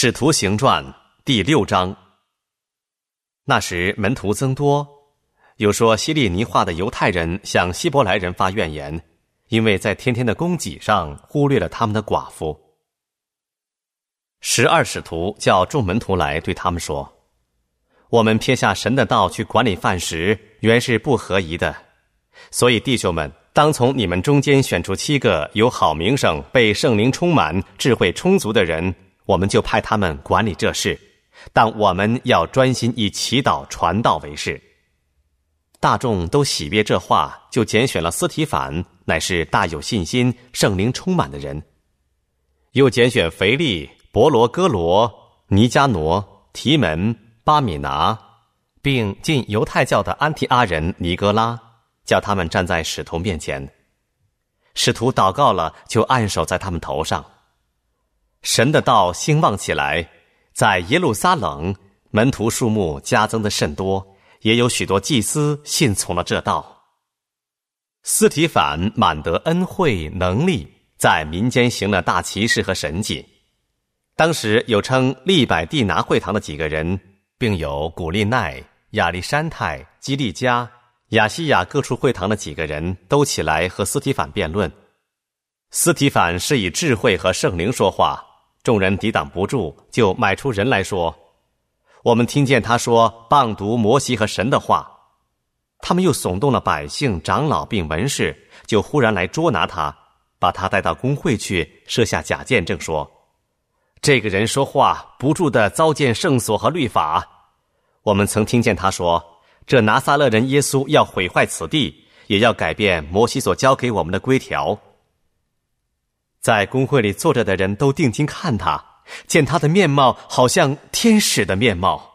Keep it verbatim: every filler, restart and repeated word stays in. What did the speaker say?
使徒行传第六章。那时门徒增多，有说希利尼话的犹太人向希伯来人发怨言，因为在天天的供给上忽略了他们的寡妇。十二使徒叫众门徒来，对他们说：我们撇下神的道去管理饭食，原是不合宜的。所以弟兄们，当从你们中间选出七个有好名声、被圣灵充满、智慧充足的人，我们就派他们管理这事，但我们要专心以祈祷传道为事。大众都喜悦这话，就拣选了司提反，乃是大有信心、圣灵充满的人；又拣选腓利、伯罗哥罗、尼加挪、提门、巴米拿，并进犹太教的安提阿人尼哥拉，叫他们站在使徒面前。使徒祷告了，就按手在他们头上。神的道兴旺起来，在耶路撒冷，门徒数目加增的甚多，也有许多祭司信从了这道。司提反满得恩惠能力，在民间行了大奇事和神迹。当时有称利百地拿会堂的几个人，并有古利奈、亚历山泰、基利加、亚西亚各处会堂的几个人都起来和司提反辩论。司提反是以智慧和圣灵说话，众人抵挡不住，就买出人来说：我们听见他说谤读摩西和神的话。他们又耸动了百姓、长老并文士，就忽然来捉拿他，把他带到公会去，设下假见证说：这个人说话不住地糟践圣所和律法。我们曾听见他说，这拿撒勒人耶稣要毁坏此地，也要改变摩西所交给我们的规条。在公会里坐着的人都定睛看他，见他的面貌好像天使的面貌。